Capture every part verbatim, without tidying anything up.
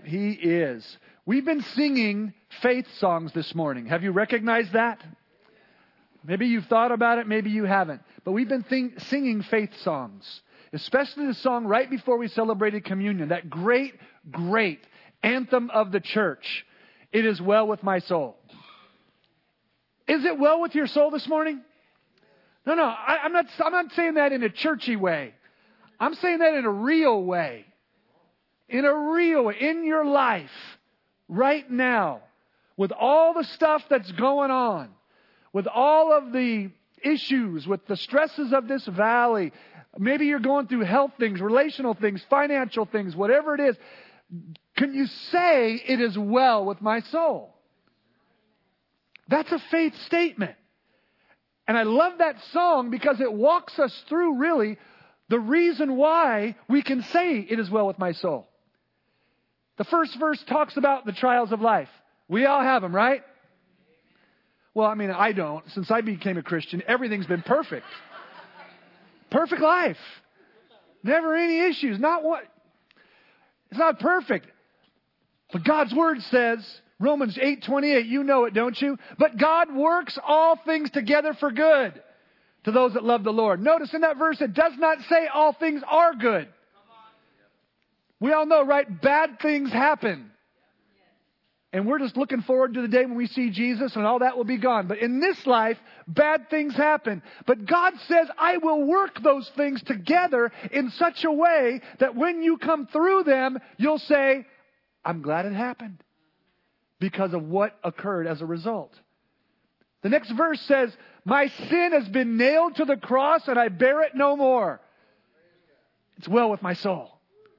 He is. We've been singing faith songs this morning. Have you recognized that? Maybe you've thought about it, maybe you haven't. But we've been think, singing faith songs, especially the song right before we celebrated communion, that great, great anthem of the church. It is well with my soul. Is it well with your soul this morning? No, no, I, I'm not, I'm not saying that in a churchy way. I'm saying that in a real way. In a real way, in your life, right now, with all the stuff that's going on, with all of the issues, with the stresses of this valley, maybe you're going through health things, relational things, financial things, whatever it is, can you say it is well with my soul? That's a faith statement. And I love that song because it walks us through really the reason why we can say it is well with my soul. The first verse talks about the trials of life. We all have them, right? Well, I mean, I don't. Since I became a Christian, everything's been perfect. Perfect life. Never any issues. Not what. It's not perfect. But God's Word says, Romans eight twenty-eight, you know it, don't you? But God works all things together for good to those that love the Lord. Notice in that verse, it does not say all things are good. We all know, right? Bad things happen. And we're just looking forward to the day when we see Jesus and all that will be gone. But in this life, bad things happen. But God says, I will work those things together in such a way that when you come through them, you'll say, I'm glad it happened because of what occurred as a result. The next verse says, my sin has been nailed to the cross and I bear it no more. It's well with my soul.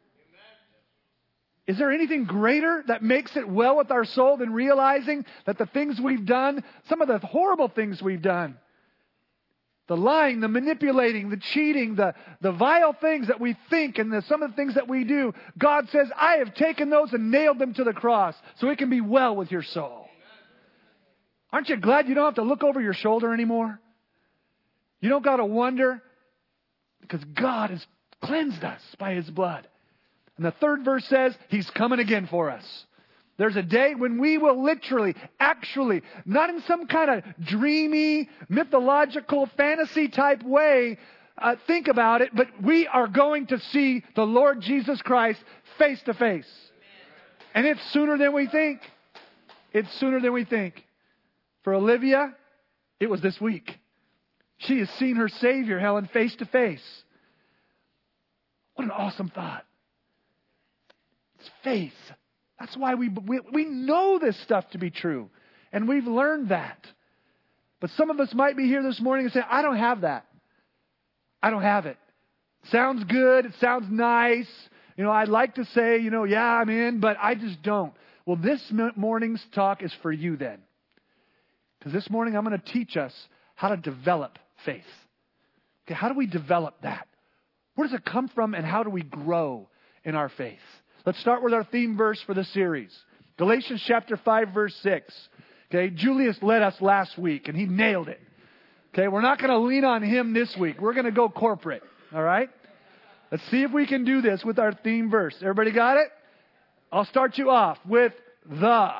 Is there anything greater that makes it well with our soul than realizing that the things we've done, some of the horrible things we've done, the lying, the manipulating, the cheating, the, the vile things that we think and the, some of the things that we do, God says, I have taken those and nailed them to the cross so it can be well with your soul. Aren't you glad you don't have to look over your shoulder anymore? You don't got to wonder because God has cleansed us by His blood. And the third verse says, He's coming again for us. There's a day when we will literally, actually, not in some kind of dreamy, mythological, fantasy type way, uh, think about it, but we are going to see the Lord Jesus Christ face to face. And it's sooner than we think. It's sooner than we think. For Olivia, it was this week. She has seen her Savior, Helen, face to face. What an awesome thought. It's faith. That's why we, we we know this stuff to be true. And we've learned that. But some of us might be here this morning and say, I don't have that. I don't have it. Sounds good. It sounds nice. You know, I'd like to say, you know, yeah, I'm in, but I just don't. Well, this morning's talk is for you then. Because this morning I'm going to teach us how to develop faith. Okay, how do we develop that? Where does it come from and how do we grow in our faith? Let's start with our theme verse for the series. Galatians chapter five, verse six. Okay, Julius led us last week and he nailed it. Okay, we're not going to lean on him this week. We're going to go corporate. All right? Let's see if we can do this with our theme verse. Everybody got it? I'll start you off with the.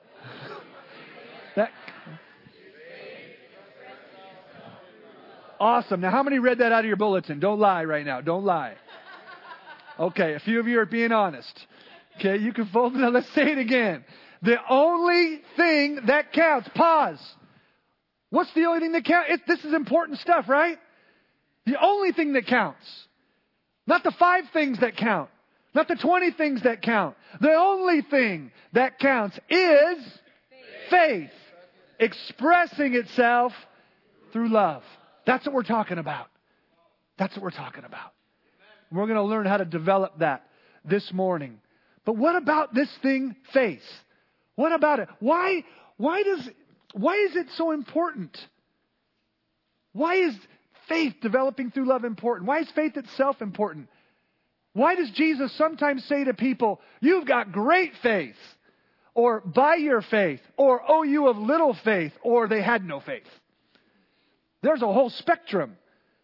That. Awesome. Now, how many read that out of your bulletin? Don't lie right now. Don't lie. Okay, a few of you are being honest. Okay, you can fold it. Now let's say it again. The only thing that counts. Pause. What's the only thing that counts? It, this is important stuff, right? The only thing that counts. Not the five things that count. Not the twenty things that count. The only thing that counts is faith. Faith. Expressing itself through love. That's what we're talking about. That's what we're talking about. We're going to learn how to develop that this morning. But what about this thing, faith? What about it? Why, why does, why is it so important? Why is faith developing through love important? Why is faith itself important? Why does Jesus sometimes say to people, you've got great faith, or by your faith, or oh, you have little faith, or they had no faith? There's a whole spectrum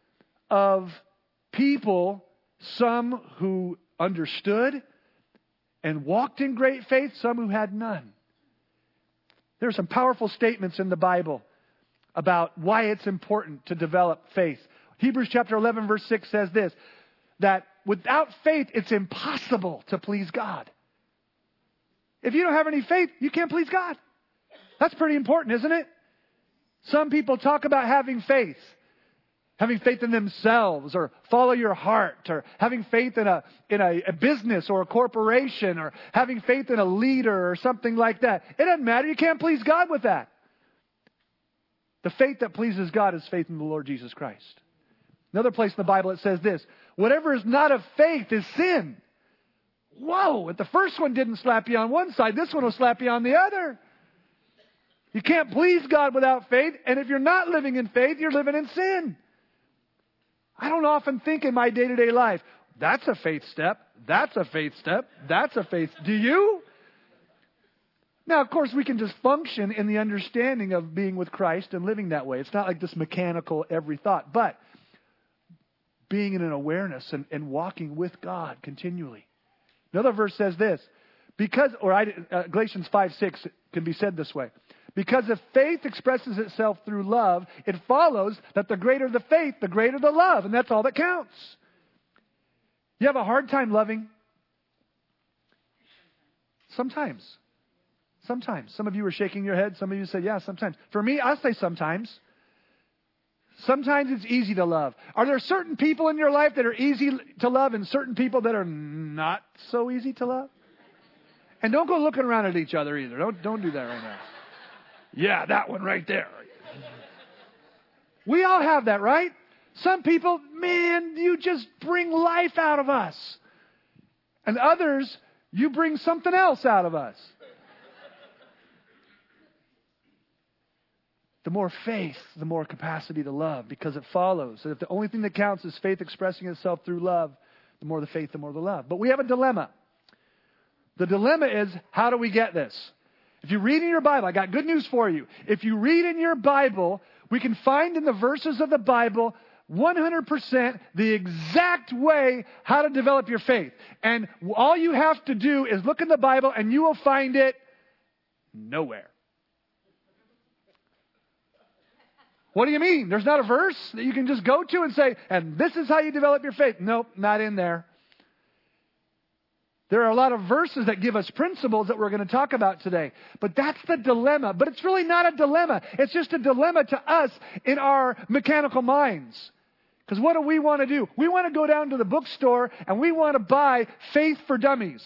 of people, some who understood and walked in great faith, some who had none. There are some powerful statements in the Bible about why it's important to develop faith. Hebrews chapter eleven verse six says this, that without faith it's impossible to please God. If you don't have any faith, you can't please God. That's pretty important, isn't it? Some people talk about having faith. Having faith in themselves, or follow your heart, or having faith in a in a, a business or a corporation, or having faith in a leader or something like that. It doesn't matter. You can't please God with that. The faith that pleases God is faith in the Lord Jesus Christ. Another place in the Bible it says this, whatever is not of faith is sin. Whoa, if the first one didn't slap you on one side, this one will slap you on the other. You can't please God without faith, and if you're not living in faith, you're living in sin. I don't often think in my day-to-day life, that's a faith step, that's a faith step, that's a faith. Do you? Now, of course, we can just function in the understanding of being with Christ and living that way. It's not like this mechanical every thought, but being in an awareness and, and walking with God continually. Another verse says this, because, or I, uh, Galatians five six can be said this way. Because if faith expresses itself through love, it follows that the greater the faith, the greater the love. And that's all that counts. You have a hard time loving? Sometimes. Sometimes. Some of you are shaking your head. Some of you say, yeah, sometimes. For me, I'll say sometimes. Sometimes it's easy to love. Are there certain people in your life that are easy to love and certain people that are not so easy to love? And don't go looking around at each other either. Don't, don't do that right now. Yeah, that one right there. We all have that, right? Some people, man, you just bring life out of us. And others, you bring something else out of us. The more faith, the more capacity to love, because it follows. And if the only thing that counts is faith expressing itself through love, the more the faith, the more the love. But we have a dilemma. The dilemma is, how do we get this? If you read in your Bible, I got good news for you. If you read in your Bible, we can find in the verses of the Bible one hundred percent the exact way how to develop your faith. And all you have to do is look in the Bible and you will find it nowhere. What do you mean? There's not a verse that you can just go to and say, and this is how you develop your faith. Nope, not in there. There are a lot of verses that give us principles that we're going to talk about today. But that's the dilemma. But it's really not a dilemma. It's just a dilemma to us in our mechanical minds. Because what do we want to do? We want to go down to the bookstore and we want to buy Faith for Dummies.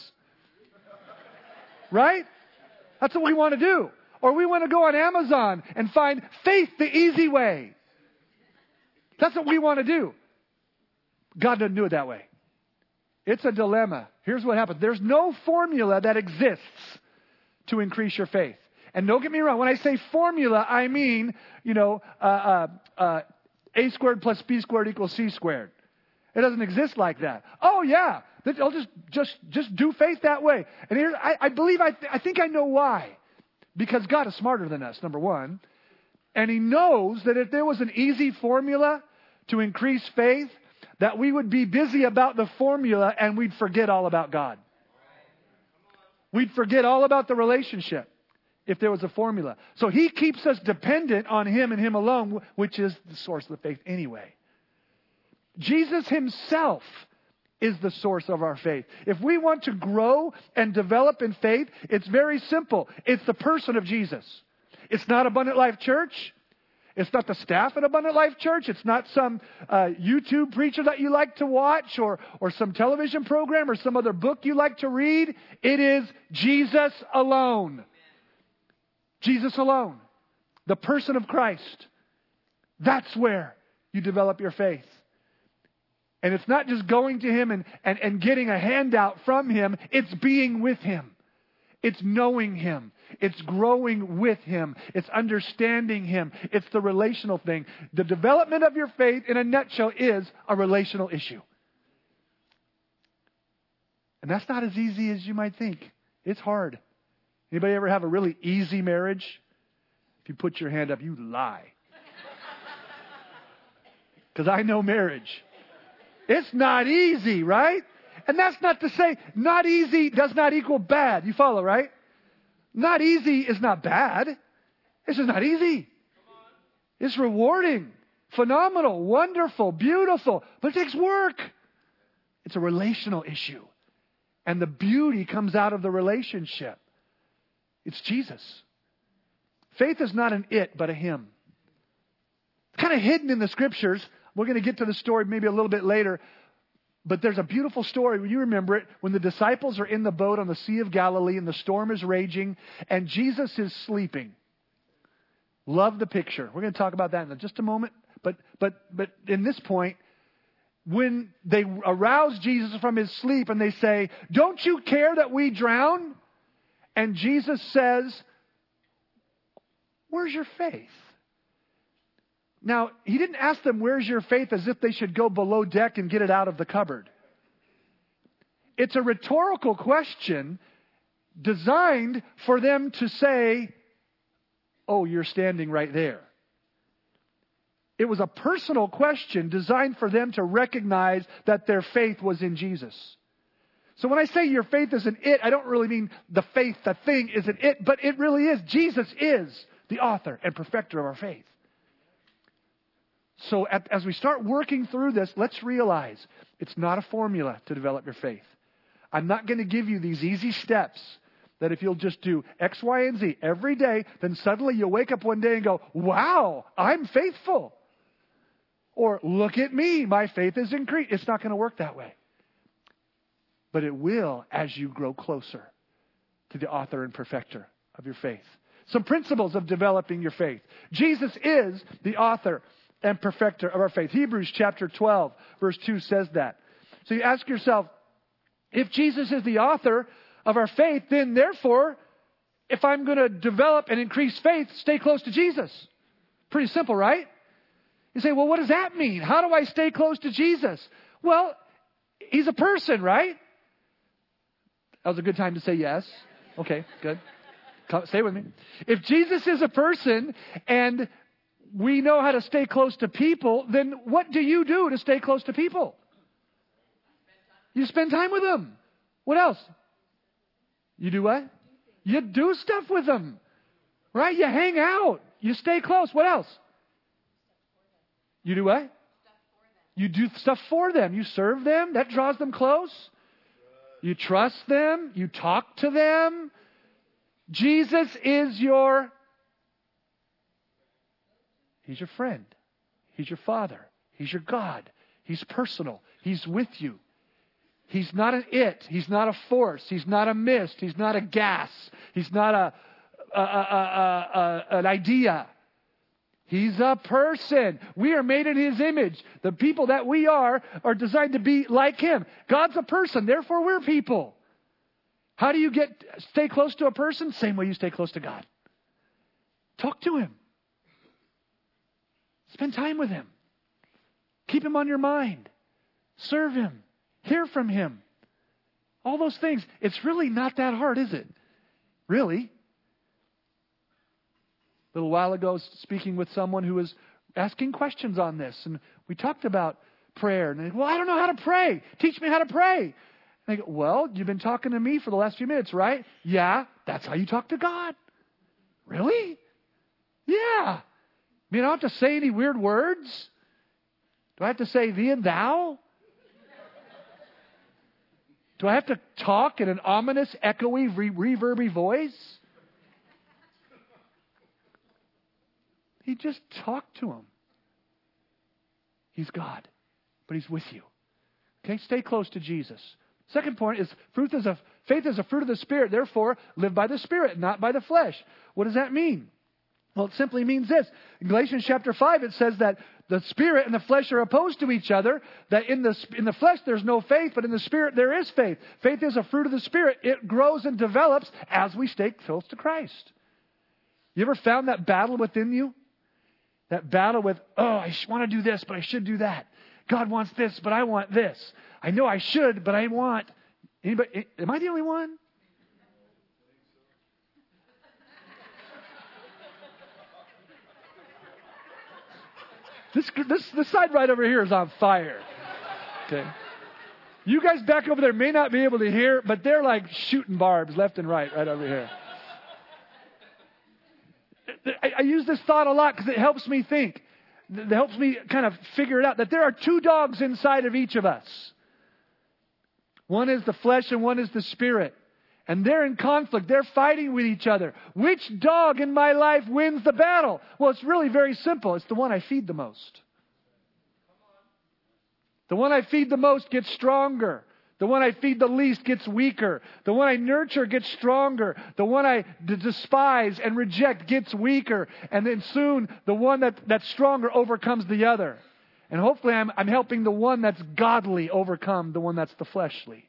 Right? That's what we want to do. Or we want to go on Amazon and find Faith the Easy Way. That's what we want to do. God doesn't do it that way. It's a dilemma. Here's what happens. There's no formula that exists to increase your faith. And don't get me wrong. When I say formula, I mean, you know, uh, uh, uh, A squared plus B squared equals C squared. It doesn't exist like that. Oh, yeah. I'll just, just, just do faith that way. And here, I, I believe, I, th- I think I know why. Because God is smarter than us, number one. And He knows that if there was an easy formula to increase faith, that we would be busy about the formula and we'd forget all about God. We'd forget all about the relationship if there was a formula. So He keeps us dependent on Him and Him alone, which is the source of the faith anyway. Jesus Himself is the source of our faith. If we want to grow and develop in faith, it's very simple. It's the person of Jesus. It's not Abundant Life Church. It's not the staff at Abundant Life Church. It's not some uh, YouTube preacher that you like to watch or, or some television program or some other book you like to read. It is Jesus alone. Jesus alone. The person of Christ. That's where you develop your faith. And it's not just going to Him and, and, and getting a handout from Him. It's being with Him. It's knowing Him. It's growing with Him. It's understanding Him. It's the relational thing. The development of your faith, in a nutshell, is a relational issue. And that's not as easy as you might think. It's hard. Anybody ever have a really easy marriage? If you put your hand up, you lie. Because I know marriage. It's not easy, right? And that's not to say not easy does not equal bad. You follow, right? Not easy is not bad. It's just not easy. It's rewarding, phenomenal, wonderful, beautiful, but it takes work. It's a relational issue. And the beauty comes out of the relationship. It's Jesus. Faith is not an it, but a him. It's kind of hidden in the scriptures. We're going to get to the story maybe a little bit later. But there's a beautiful story. When you remember it, when the disciples are in the boat on the Sea of Galilee and the storm is raging and Jesus is sleeping. Love the picture. We're going to talk about that in just a moment. But but but in this point, when they arouse Jesus from his sleep and they say, "Don't you care that we drown?" And Jesus says, "Where's your faith?" Now, he didn't ask them, "Where's your faith?" as if they should go below deck and get it out of the cupboard. It's a rhetorical question designed for them to say, "Oh, you're standing right there." It was a personal question designed for them to recognize that their faith was in Jesus. So when I say your faith is an it, I don't really mean the faith, the thing is an it, but it really is. Jesus is the author and perfecter of our faith. So at, as we start working through this, let's realize it's not a formula to develop your faith. I'm not going to give you these easy steps that if you'll just do X, Y, and Z every day, then suddenly you'll wake up one day and go, "Wow, I'm faithful." Or, "Look at me, my faith is increased." It's not going to work that way. But it will as you grow closer to the author and perfecter of your faith. Some principles of developing your faith. Jesus is the author and perfecter of our faith. Hebrews chapter twelve, verse two says that. So you ask yourself, if Jesus is the author of our faith, then therefore, if I'm going to develop and increase faith, stay close to Jesus. Pretty simple, right? You say, "Well, what does that mean? How do I stay close to Jesus?" Well, he's a person, right? That was a good time to say yes. Okay, good. Come, stay with me. If Jesus is a person and we know how to stay close to people, then what do you do to stay close to people? You spend time with them. What else? You do what? You do stuff with them. Right? You hang out. You stay close. What else? You do what? You do stuff for them. You serve them. That draws them close. You trust them. You talk to them. Jesus is your... He's your friend. He's your Father. He's your God. He's personal. He's with you. He's not an it. He's not a force. He's not a mist. He's not a gas. He's not a, a, a, a, a an idea. He's a person. We are made in His image. The people that we are are designed to be like Him. God's a person. Therefore, we're people. How do you get stay close to a person? Same way you stay close to God. Talk to Him. Spend time with Him. Keep Him on your mind. Serve Him. Hear from Him. All those things. It's really not that hard, is it? Really? A little while ago, I was speaking with someone who was asking questions on this. And we talked about prayer. And they go, "Well, I don't know how to pray. Teach me how to pray." And I go, "Well, you've been talking to me for the last few minutes, right?" "Yeah, that's how you talk to God." "Really?" "Yeah. I mean, I don't have to say any weird words. Do I have to say thee and thou? Do I have to talk in an ominous, echoey, re- reverby voice?" He just talked to Him. He's God, but He's with you. Okay, stay close to Jesus. Second point is fruit is a faith is a fruit of the Spirit. Therefore, live by the Spirit, not by the flesh. What does that mean? Well, it simply means this. In Galatians chapter five, it says that the Spirit and the flesh are opposed to each other. That in the in the flesh there's no faith, but in the Spirit there is faith. Faith is a fruit of the Spirit. It grows and develops as we stay close to Christ. You ever found that battle within you? That battle with, "Oh, I want to do this, but I should do that. God wants this, but I want this. I know I should, but I want..." Anybody? Am I the only one? This, this, this side right over here is on fire. Okay. You guys back over there may not be able to hear, but they're like shooting barbs left and right, right over here. I, I use this thought a lot because it helps me think. It helps me kind of figure it out that there are two dogs inside of each of us. One is the flesh and one is the spirit. And they're in conflict. They're fighting with each other. Which dog in my life wins the battle? Well, it's really very simple. It's the one I feed the most. The one I feed the most gets stronger. The one I feed the least gets weaker. The one I nurture gets stronger. The one I d- despise and reject gets weaker. And then soon, the one that, that's stronger overcomes the other. And hopefully I'm, I'm helping the one that's godly overcome the one that's the fleshly.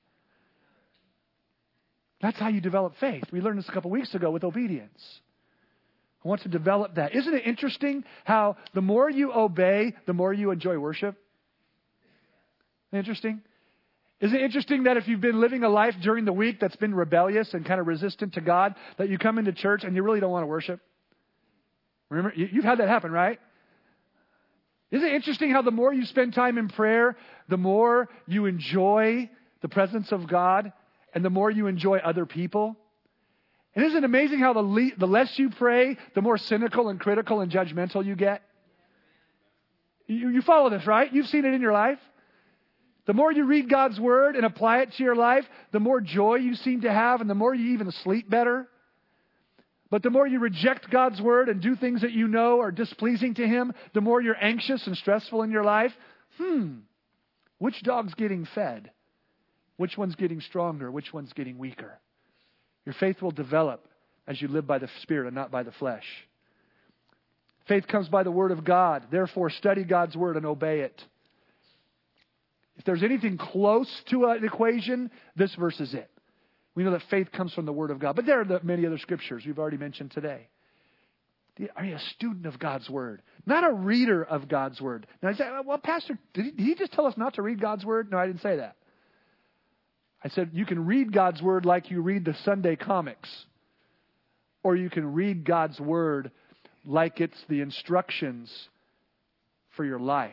That's how you develop faith. We learned this a couple weeks ago with obedience. I want to develop that. Isn't it interesting how the more you obey, the more you enjoy worship? Interesting? Isn't it interesting that if you've been living a life during the week that's been rebellious and kind of resistant to God, that you come into church and you really don't want to worship? Remember, you've had that happen, right? Isn't it interesting how the more you spend time in prayer, the more you enjoy the presence of God and the more you enjoy other people? And isn't it amazing how the, le- the less you pray, the more cynical and critical and judgmental you get? You, you follow this, right? You've seen it in your life. The more you read God's Word and apply it to your life, the more joy you seem to have and the more you even sleep better. But the more you reject God's Word and do things that you know are displeasing to Him, the more you're anxious and stressful in your life. Hmm, which dog's getting fed? Which one's getting stronger? Which one's getting weaker? Your faith will develop as you live by the Spirit and not by the flesh. Faith comes by the Word of God. Therefore, study God's Word and obey it. If there's anything close to an equation, this verse is it. We know that faith comes from the Word of God. But there are the many other scriptures we've already mentioned today. Are you a student of God's Word? Not a reader of God's Word. Now, I say, well, Pastor, did he, did he just tell us not to read God's Word? No, I didn't say that. I said you can read God's Word like you read the Sunday comics. Or you can read God's Word like it's the instructions for your life.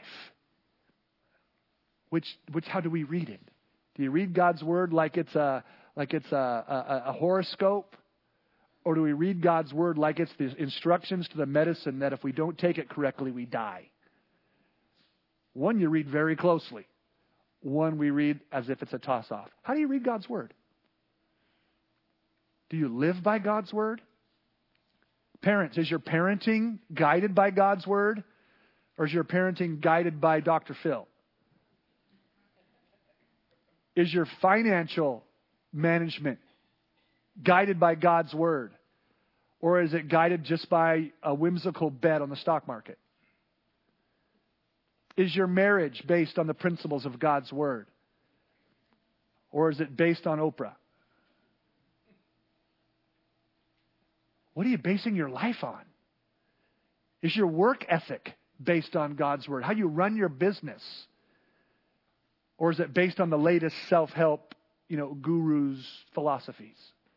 Which, which, how do we read it? Do you read God's Word like it's a, like it's a, a, a horoscope? Or do we read God's Word like it's the instructions to the medicine that if we don't take it correctly, we die? One you read very closely. One we read as if it's a toss-off. How do you read God's Word? Do you live by God's Word? Parents, is your parenting guided by God's Word? Or is your parenting guided by Doctor Phil? Is your financial management guided by God's Word? Or is it guided just by a whimsical bet on the stock market? Is your marriage based on the principles of God's Word? Or is it based on Oprah? What are you basing your life on? Is your work ethic based on God's Word? How you run your business? Or is it based on the latest self-help, you know, gurus' philosophies?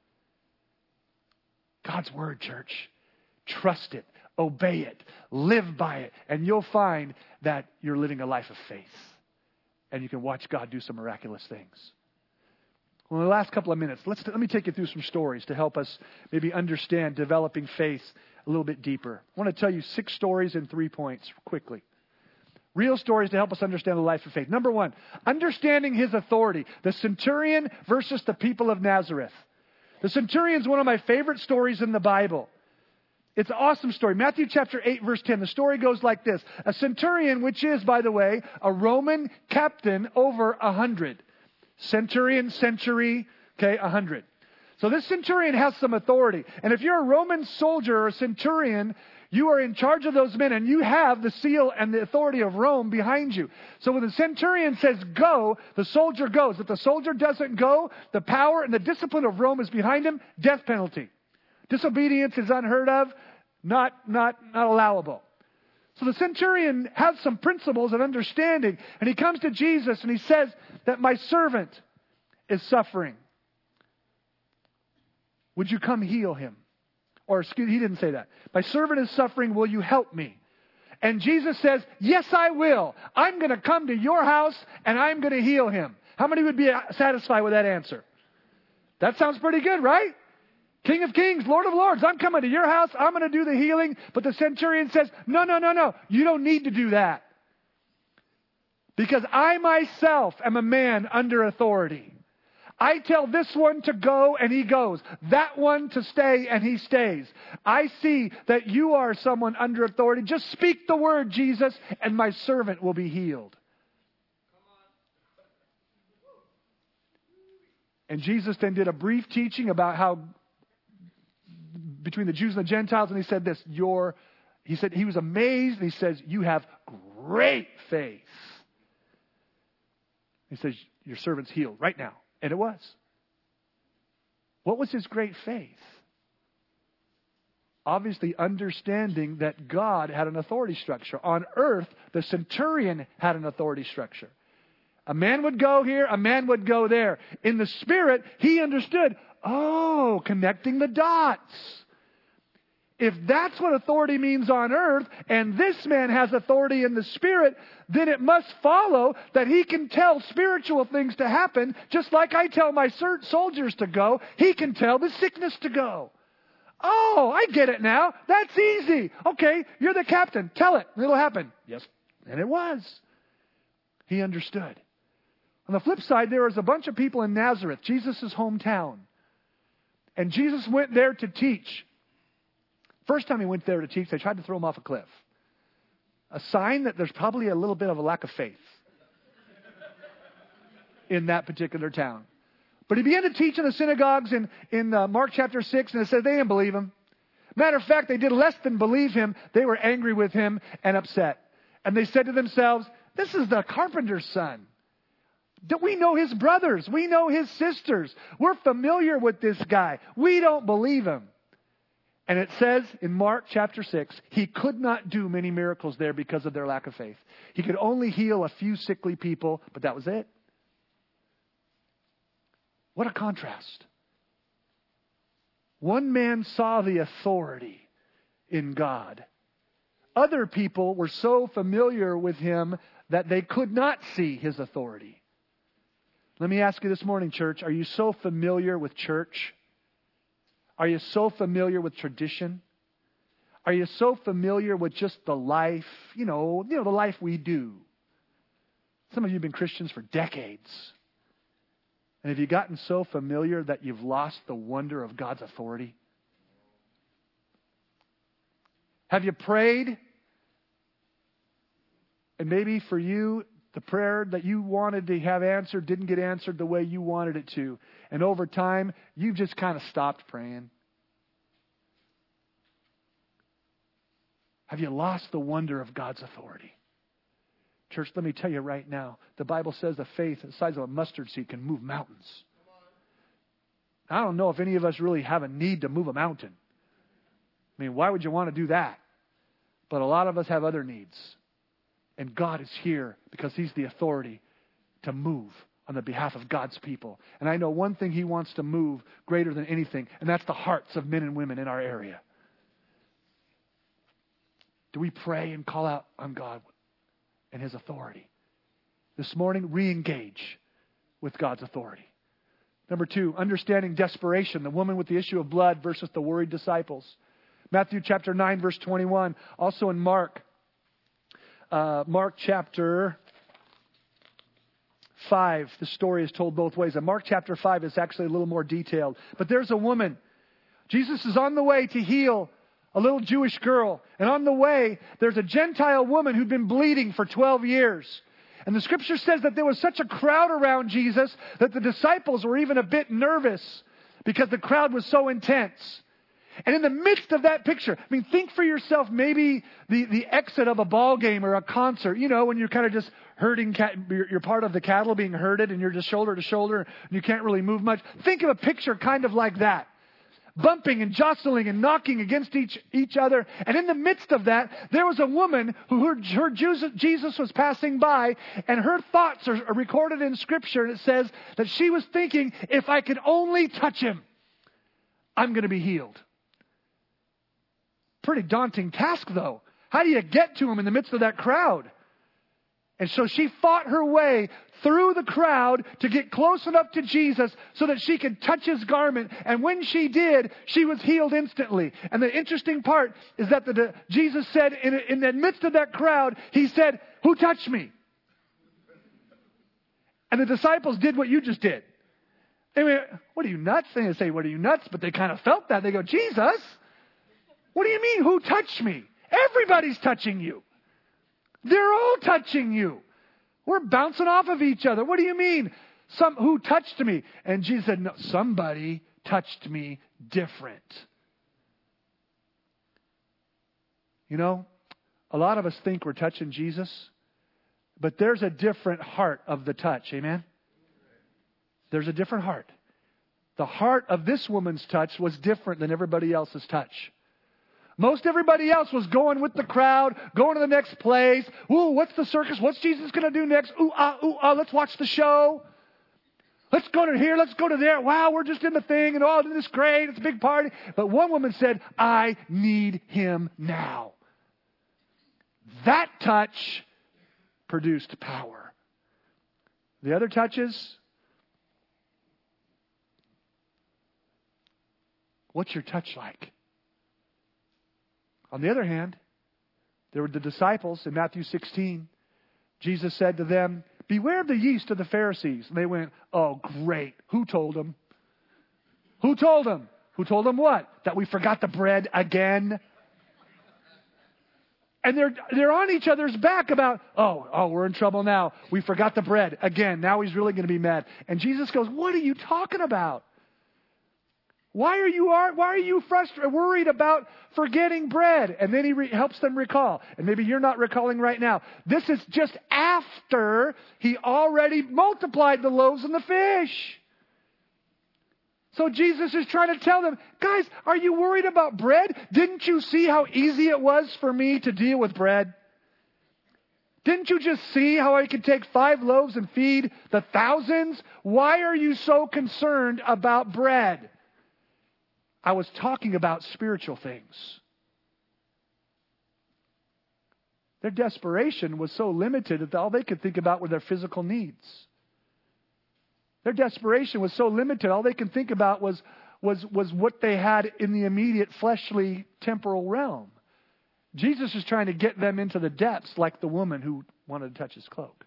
God's Word, church. Trust it. Obey it. Live by it. And you'll find that you're living a life of faith. And you can watch God do some miraculous things. Well, in the last couple of minutes, let's let me take you through some stories to help us maybe understand developing faith a little bit deeper. I want to tell you six stories in three points quickly. Real stories to help us understand the life of faith. Number one, understanding his authority. The centurion versus the people of Nazareth. The centurion is one of my favorite stories in the Bible. It's an awesome story. Matthew chapter eight, verse ten. The story goes like this. A centurion, which is, by the way, a Roman captain over a hundred. Centurion, century, okay, a hundred. So this centurion has some authority. And if you're a Roman soldier or a centurion, you are in charge of those men and you have the seal and the authority of Rome behind you. So when the centurion says go, the soldier goes. If the soldier doesn't go, the power and the discipline of Rome is behind him, death penalty. Disobedience is unheard of, not, not, not allowable. So the centurion has some principles and understanding, and he comes to Jesus and he says that my servant is suffering. Would you come heal him? Or excuse, he didn't say that. My servant is suffering. Will you help me? And Jesus says, yes, I will. I'm going to come to your house and I'm going to heal him. How many would be satisfied with that answer? That sounds pretty good, right? King of Kings, Lord of Lords, I'm coming to your house. I'm going to do the healing. But the centurion says, no, no, no, no. You don't need to do that. Because I myself am a man under authority. I tell this one to go and he goes. That one to stay and he stays. I see that you are someone under authority. Just speak the word, Jesus, and my servant will be healed. And Jesus then did a brief teaching about how between the Jews and the Gentiles, and he said this, your, he said he was amazed, and he says, you have great faith. He says, your servant's healed right now. And it was. What was his great faith? Obviously understanding that God had an authority structure. On earth, the centurion had an authority structure. A man would go here, a man would go there. In the spirit, he understood, oh, connecting the dots. If that's what authority means on earth, and this man has authority in the spirit, then it must follow that he can tell spiritual things to happen, just like I tell my soldiers to go, he can tell the sickness to go. Oh, I get it now. That's easy. Okay, you're the captain. Tell it. It'll happen. Yes. And it was. He understood. On the flip side, there was a bunch of people in Nazareth, Jesus' hometown. And Jesus went there to teach. First time he went there to teach, they tried to throw him off a cliff. A sign that there's probably a little bit of a lack of faith in that particular town. But he began to teach in the synagogues in, in uh, Mark chapter six, and it says they didn't believe him. Matter of fact, they did less than believe him. They were angry with him and upset. And they said to themselves, this is the carpenter's son. We know his brothers. We know his sisters. We're familiar with this guy. We don't believe him. And it says in Mark chapter six, he could not do many miracles there because of their lack of faith. He could only heal a few sickly people, but that was it. What a contrast. One man saw the authority in God. Other people were so familiar with him that they could not see his authority. Let me ask you this morning, church, are you so familiar with church? Are you so familiar with tradition? Are you so familiar with just the life, you know, you know, the life we do? Some of you have been Christians for decades. And have you gotten so familiar that you've lost the wonder of God's authority? Have you prayed? And maybe for you, the prayer that you wanted to have answered didn't get answered the way you wanted it to. And over time, you've just kind of stopped praying. Have you lost the wonder of God's authority? Church, let me tell you right now, the Bible says the faith the size of a mustard seed can move mountains. I don't know if any of us really have a need to move a mountain. I mean, why would you want to do that? But a lot of us have other needs. And God is here because He's the authority to move on the behalf of God's people. And I know one thing He wants to move greater than anything, and that's the hearts of men and women in our area. Do we pray and call out on God and His authority? This morning, re-engage with God's authority. Number two, understanding desperation. The woman with the issue of blood versus the worried disciples. Matthew chapter nine, verse twenty-one. Also in Mark. Uh, Mark chapter five, the story is told both ways. And Mark chapter five is actually a little more detailed. But there's a woman. Jesus is on the way to heal a little Jewish girl. And on the way, there's a Gentile woman who'd been bleeding for twelve years. And the scripture says that there was such a crowd around Jesus that the disciples were even a bit nervous because the crowd was so intense. And in the midst of that picture, I mean, think for yourself maybe the, the exit of a ball game or a concert, you know, when you're kind of just herding, you're, you're part of the cattle being herded and you're just shoulder to shoulder and you can't really move much. Think of a picture kind of like that. Bumping and jostling and knocking against each, each other. And in the midst of that, there was a woman who heard, heard Jesus was passing by, and her thoughts are, are recorded in Scripture. And it says that she was thinking, if I could only touch Him, I'm going to be healed. Pretty daunting task, though. How do you get to Him in the midst of that crowd? And so she fought her way through the crowd to get close enough to Jesus so that she could touch his garment. And when she did, she was healed instantly. And the interesting part is that the, the, Jesus said in, in the midst of that crowd, he said, "Who touched me?" And the disciples did what you just did. They went, "What are you, nuts?" They didn't say, "What are you, nuts?" But they kind of felt that. They go, "Jesus, what do you mean, who touched me? Everybody's touching you. They're all touching you. We're bouncing off of each other. What do you mean? Some who touched me?" And Jesus said, "No, somebody touched me different." You know, a lot of us think we're touching Jesus, but there's a different heart of the touch. Amen? There's a different heart. The heart of this woman's touch was different than everybody else's touch. Most everybody else was going with the crowd, going to the next place. Ooh, what's the circus? What's Jesus going to do next? Ooh, ah, ooh, ah, let's watch the show. Let's go to here, let's go to there. Wow, we're just in the thing, and oh, this is great. It's a big party. But one woman said, "I need him now." That touch produced power. The other touches, what's your touch like? On the other hand, there were the disciples in Matthew sixteen. Jesus said to them, "Beware of the yeast of the Pharisees." And they went, "Oh, great. Who told them? Who told them? Who told them what? That we forgot the bread again?" And they're, they're on each other's back about, oh, oh, we're in trouble now. We forgot the bread again. Now he's really going to be mad. And Jesus goes, "What are you talking about? Why are you why are you frustrated, worried about forgetting bread?" And then he re- helps them recall. And maybe you're not recalling right now. This is just after he already multiplied the loaves and the fish. So Jesus is trying to tell them, guys, are you worried about bread? Didn't you see how easy it was for me to deal with bread? Didn't you just see how I could take five loaves and feed the thousands? Why are you so concerned about bread? I was talking about spiritual things. Their desperation was so limited that all they could think about were their physical needs. Their desperation was so limited, all they could think about was, was, was what they had in the immediate fleshly temporal realm. Jesus is trying to get them into the depths like the woman who wanted to touch his cloak.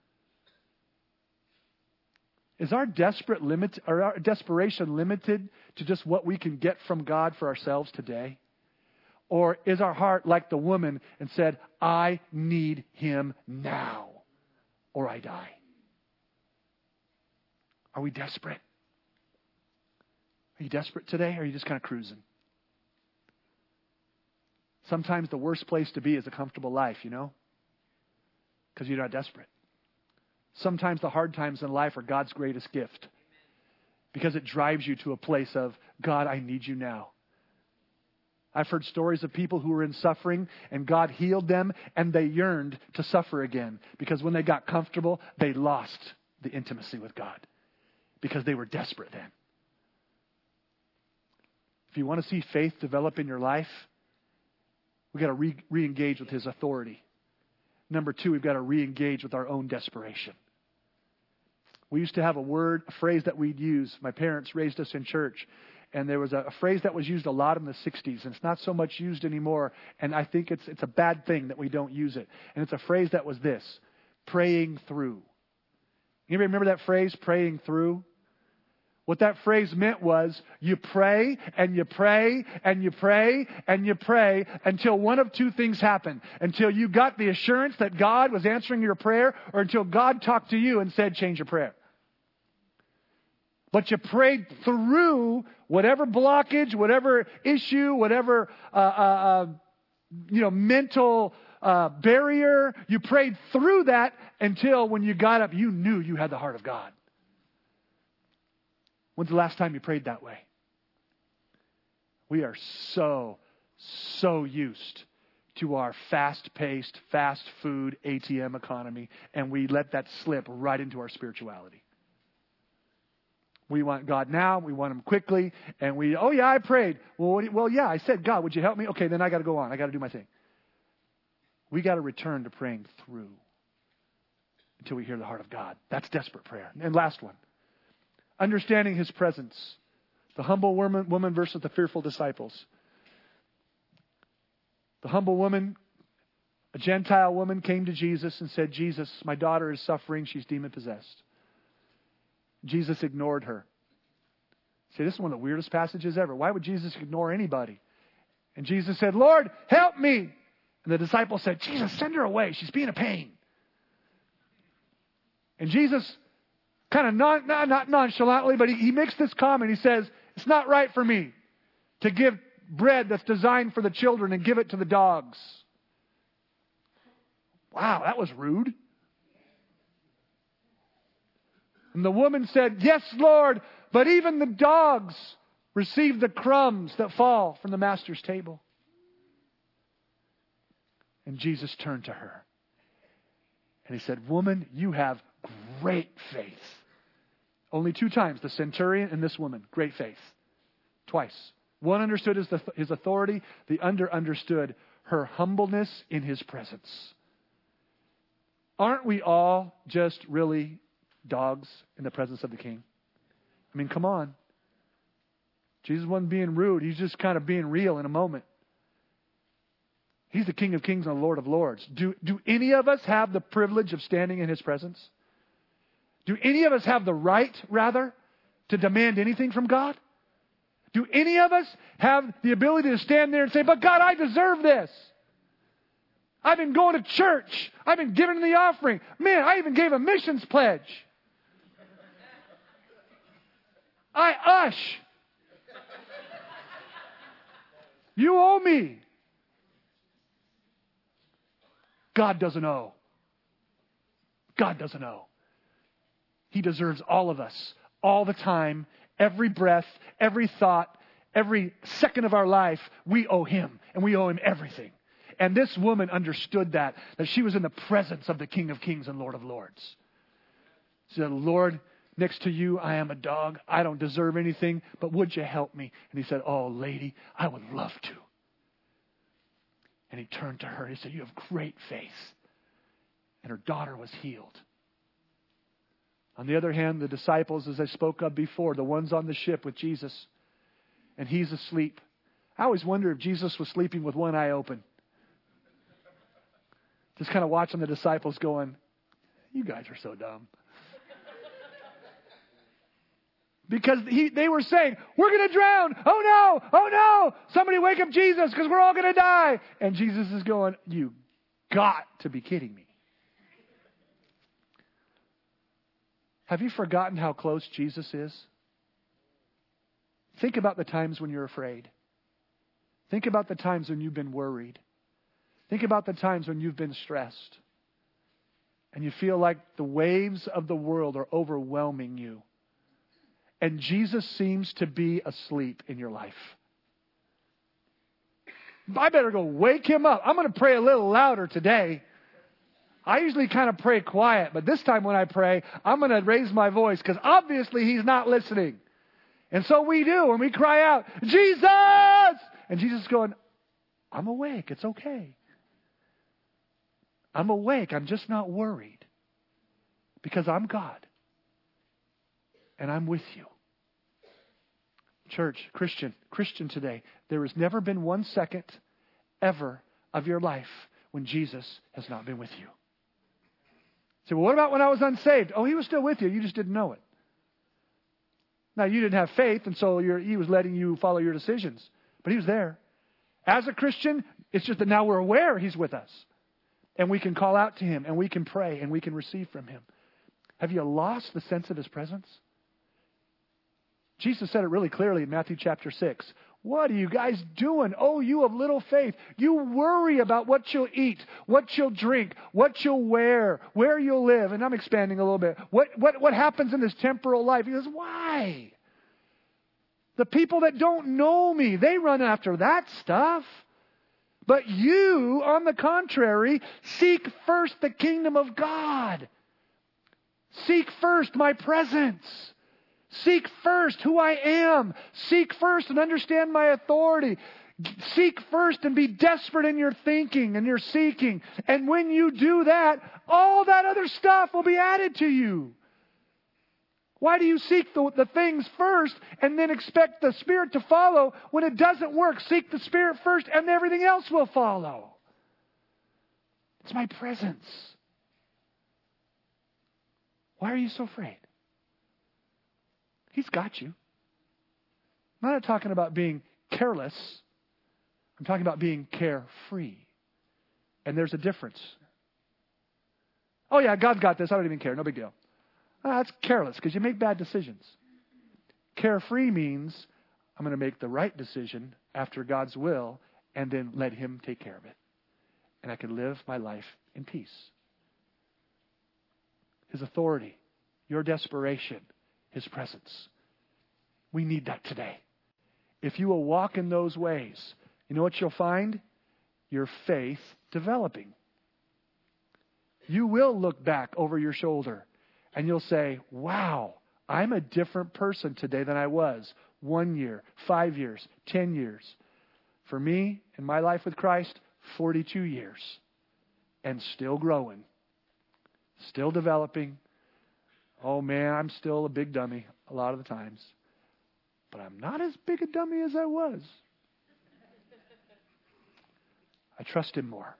Is our desperate limit, or our desperation limited to just what we can get from God for ourselves today? Or is our heart like the woman and said, "I need him now or I die"? Are we desperate? Are you desperate today, or are you just kind of cruising? Sometimes the worst place to be is a comfortable life, you know? Because you're not desperate. Sometimes the hard times in life are God's greatest gift, because it drives you to a place of, "God, I need you now." I've heard stories of people who were in suffering and God healed them and they yearned to suffer again, because when they got comfortable, they lost the intimacy with God because they were desperate then. If you want to see faith develop in your life, we've got to re- re-engage with his authority. Number two, we've got to re-engage with our own desperation. We used to have a word, a phrase that we'd use. My parents raised us in church. And there was a, a phrase that was used a lot in the sixties. And it's not so much used anymore. And I think it's it's a bad thing that we don't use it. And it's a phrase that was this: praying through. You remember that phrase, praying through? What that phrase meant was you pray and you pray and you pray and you pray until one of two things happened. Until you got the assurance that God was answering your prayer, or until God talked to you and said, "Change your prayer." But you prayed through whatever blockage, whatever issue, whatever uh, uh, uh, you know mental uh, barrier. You prayed through that until when you got up, you knew you had the heart of God. When's the last time you prayed that way? We are so, so used to our fast-paced, fast food A T M economy, and we let that slip right into our spirituality. We want God now. We want him quickly. And we, oh yeah, I prayed. Well, what do you, well, yeah, I said, "God, would you help me?" Okay, then I got to go on. I got to do my thing. We got to return to praying through. until we hear the heart of God. That's desperate prayer. And last one. Understanding His presence. The humble woman, woman versus the fearful disciples. The humble woman, a Gentile woman, came to Jesus and said, Jesus, my daughter is suffering. She's demon-possessed. Jesus ignored her. See, this is one of the weirdest passages ever. Why would Jesus ignore anybody? And Jesus said, Lord, help me. And the disciple said, Jesus, send her away. She's being a pain. And Jesus, kind of non, not, not nonchalantly, but he, he makes this comment. He says, it's not right for me to give bread that's designed for the children and give it to the dogs. Wow, that was rude. And the woman said, yes, Lord, but even the dogs receive the crumbs that fall from the master's table. And Jesus turned to her. And He said, woman, you have great faith. Only two times, the centurion and this woman, great faith. Twice. One understood his, his authority. The other understood her humbleness in His presence. Aren't we all just really dogs in the presence of the King? I mean, come on. Jesus wasn't being rude. He's just kind of being real in a moment. He's the King of Kings and the Lord of Lords. Do, do any of us have the privilege of standing in His presence? Do any of us have the right, rather, to demand anything from God? Do any of us have the ability to stand there and say, but God, I deserve this. I've been going to church. I've been giving the offering. Man, I even gave a missions pledge. I ush. You owe me. God doesn't owe. God doesn't owe. He deserves all of us, all the time, every breath, every thought, every second of our life. We owe Him, and we owe Him everything. And this woman understood that, that she was in the presence of the King of Kings and Lord of Lords. She said, Lord, next to you, I am a dog. I don't deserve anything, but would you help me? And He said, oh, lady, I would love to. And He turned to her and He said, you have great faith. And her daughter was healed. On the other hand, the disciples, as I spoke of before, the ones on the ship with Jesus, and He's asleep. I always wonder if Jesus was sleeping with one eye open. Just kind of watching the disciples going, you guys are so dumb. Because he, they were saying, we're going to drown. Oh no, oh no. Somebody wake up Jesus because we're all going to die. And Jesus is going, you got to be kidding me. Have you forgotten how close Jesus is? Think about the times when you're afraid. Think about the times when you've been worried. Think about the times when you've been stressed. And you feel like the waves of the world are overwhelming you. And Jesus seems to be asleep in your life. I better go wake Him up. I'm going to pray a little louder today. I usually kind of pray quiet, but this time when I pray, I'm going to raise my voice because obviously He's not listening. And so we do, and we cry out, Jesus! And Jesus is going, I'm awake. It's okay. I'm awake. I'm just not worried because I'm God. And I'm with you. Church, Christian, Christian today, there has never been one second ever of your life when Jesus has not been with you. Say, well, what about when I was unsaved? Oh, He was still with you. You just didn't know it. Now, you didn't have faith, and so you're, He was letting you follow your decisions. But He was there. As a Christian, it's just that now we're aware He's with us. And we can call out to Him, and we can pray, and we can receive from Him. Have you lost the sense of His presence? Jesus said it really clearly in Matthew chapter six. What are you guys doing? Oh, you of little faith. You worry about what you'll eat, what you'll drink, what you'll wear, where you'll live. And I'm expanding a little bit. What, what, what happens in this temporal life? He goes, why? The people that don't know me, they run after that stuff. But you, on the contrary, seek first the kingdom of God. Seek first my presence. Seek first who I am. Seek first and understand my authority. Seek first and be desperate in your thinking and your seeking. And when you do that, all that other stuff will be added to you. Why do you seek the, the things first and then expect the Spirit to follow when it doesn't work? Seek the Spirit first and everything else will follow. It's my presence. Why are you so afraid? He's got you. I'm not talking about being careless. I'm talking about being carefree. And there's a difference. Oh yeah, God's got this. I don't even care. No big deal. Oh, that's careless because you make bad decisions. Carefree means I'm going to make the right decision after God's will and then let Him take care of it. And I can live my life in peace. His authority, your desperation, His presence. We need that today. If you will walk in those ways, you know what you'll find? Your faith developing. You will look back over your shoulder and you'll say, wow, I'm a different person today than I was one year, five years, ten years. For me, in my life with Christ, forty-two years. And still growing. Still developing. Oh man, I'm still a big dummy a lot of the times. But I'm not as big a dummy as I was. I trust Him more.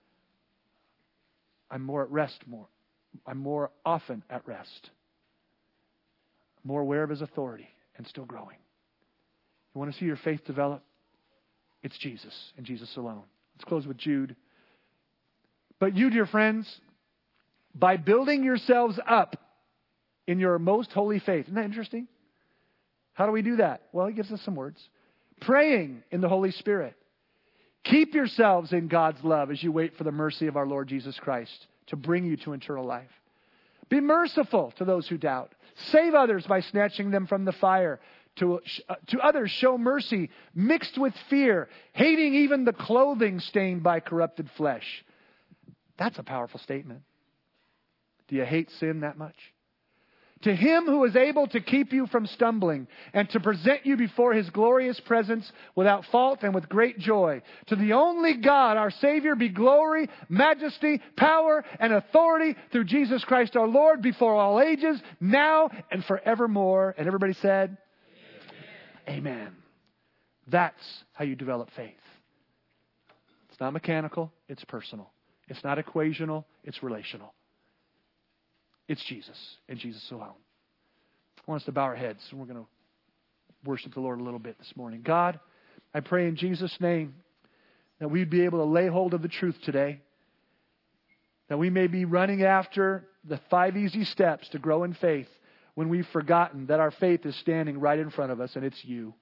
I'm more at rest more. I'm more often at rest. More aware of His authority and still growing. You want to see your faith develop? It's Jesus and Jesus alone. Let's close with Jude. But you, dear friends, by building yourselves up in your most holy faith. Isn't that interesting? How do we do that? Well, He gives us some words. Praying in the Holy Spirit. Keep yourselves in God's love as you wait for the mercy of our Lord Jesus Christ to bring you to eternal life. Be merciful to those who doubt. Save others by snatching them from the fire. To, uh, to others show mercy mixed with fear, hating even the clothing stained by corrupted flesh. That's a powerful statement. Do you hate sin that much? To Him who is able to keep you from stumbling and to present you before His glorious presence without fault and with great joy. To the only God, our Savior, be glory, majesty, power, and authority through Jesus Christ our Lord before all ages, now and forevermore. And everybody said, Amen. Amen. That's how you develop faith. It's not mechanical, it's personal. It's not equational, it's relational. It's Jesus and Jesus alone. I want us to bow our heads and we're going to worship the Lord a little bit this morning. God, I pray in Jesus' name that we'd be able to lay hold of the truth today. That we may be running after the five easy steps to grow in faith when we've forgotten that our faith is standing right in front of us and it's You.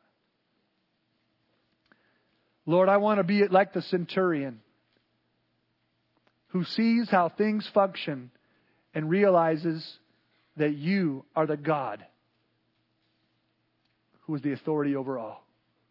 Lord, I want to be like the centurion who sees how things function and realizes that You are the God who is the authority over all.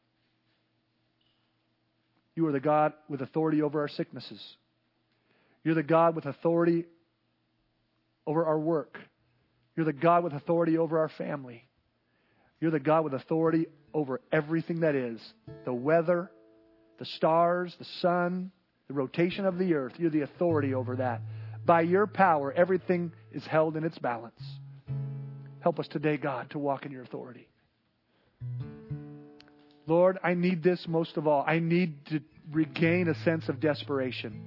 You are the God with authority over our sicknesses. You're the God with authority over our work. You're the God with authority over our family. You're the God with authority over everything that is. The weather, the stars, the sun, the rotation of the earth. You're the authority over that. By Your power, everything is held in its balance. Help us today, God, to walk in Your authority. Lord, I need this most of all. I need to regain a sense of desperation.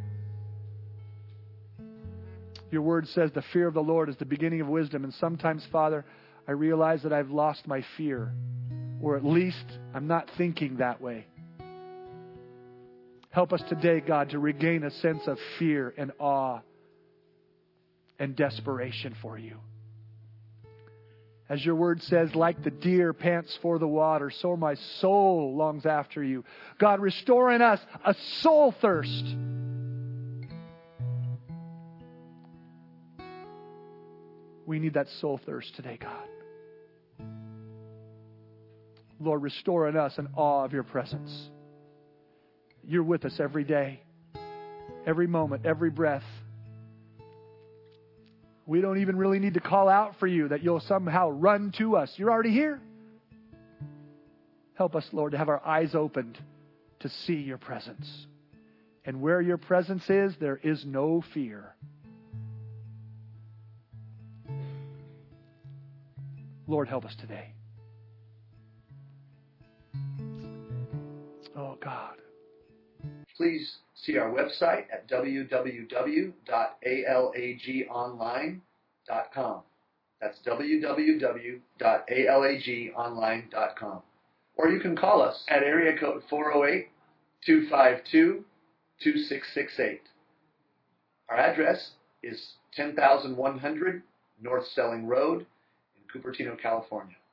Your word says the fear of the Lord is the beginning of wisdom. And sometimes, Father, I realize that I've lost my fear. Or at least I'm not thinking that way. Help us today, God, to regain a sense of fear and awe and desperation for You. As Your word says, like the deer pants for the water, so my soul longs after You. God, restore in us a soul thirst. We need that soul thirst today, God. Lord, restore in us an awe of Your presence. You're with us every day, every moment, every breath. We don't even really need to call out for you that you'll somehow run to us. You're already here. Help us, Lord, to have our eyes opened to see your presence. And where your presence is, there is no fear. Lord, help us today. Oh, God. Please see our website at w w w dot a l a g online dot com. That's w w w dot a l a g online dot com. Or you can call us at area code four oh eight, two five two, two six six eight. Our address is ten thousand one hundred North Stelling Road in Cupertino, California.